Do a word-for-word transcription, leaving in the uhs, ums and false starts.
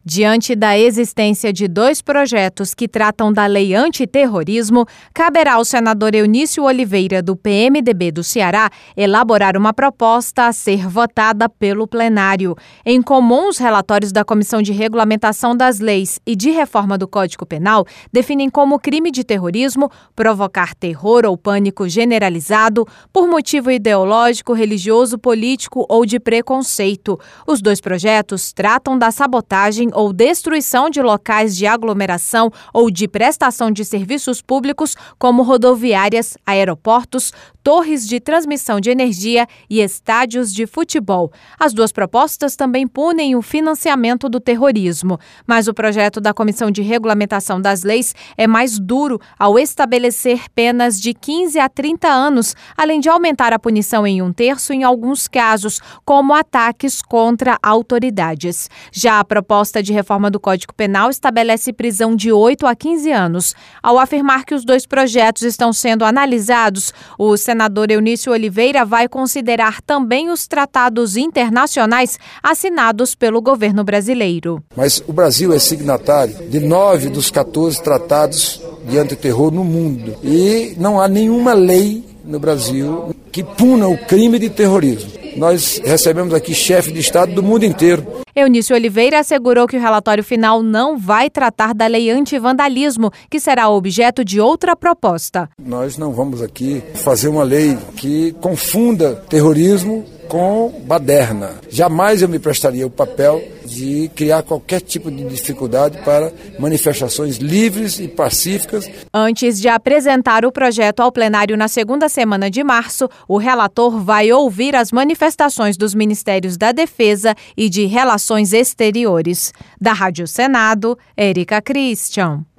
Diante da existência de dois projetos que tratam da lei antiterrorismo, caberá ao senador Eunício Oliveira, do P M D B do Ceará, elaborar uma proposta a ser votada pelo plenário. Em comum, os relatórios da Comissão de Regulamentação das Leis e de Reforma do Código Penal definem como crime de terrorismo provocar terror ou pânico generalizado por motivo ideológico, religioso, político ou de preconceito. Os dois projetos tratam da sabotagem ou destruição de locais de aglomeração ou de prestação de serviços públicos, como rodoviárias, aeroportos, torres de transmissão de energia e estádios de futebol. As duas propostas também punem o financiamento do terrorismo, mas o projeto da Comissão de Regulamentação das Leis é mais duro ao estabelecer penas de quinze a trinta anos, além de aumentar a punição em um terço em alguns casos, como ataques contra autoridades. Já a proposta de reforma do Código Penal estabelece prisão de oito a quinze anos. Ao afirmar que os dois projetos estão sendo analisados, o senador Eunício Oliveira vai considerar também os tratados internacionais assinados pelo governo brasileiro. Mas o Brasil é signatário de nove dos quatorze tratados de antiterror no mundo. E não há nenhuma lei no Brasil que puna o crime de terrorismo. Nós recebemos aqui chefe de Estado do mundo inteiro. Eunício Oliveira assegurou que o relatório final não vai tratar da lei antivandalismo, que será objeto de outra proposta. Nós não vamos aqui fazer uma lei que confunda terrorismo com baderna. Jamais eu me prestaria o papel de criar qualquer tipo de dificuldade para manifestações livres e pacíficas. Antes de apresentar o projeto ao plenário na segunda semana de março, o relator vai ouvir as manifestações dos Ministérios da Defesa e de Relações Exteriores. Da Rádio Senado, Érica Christian.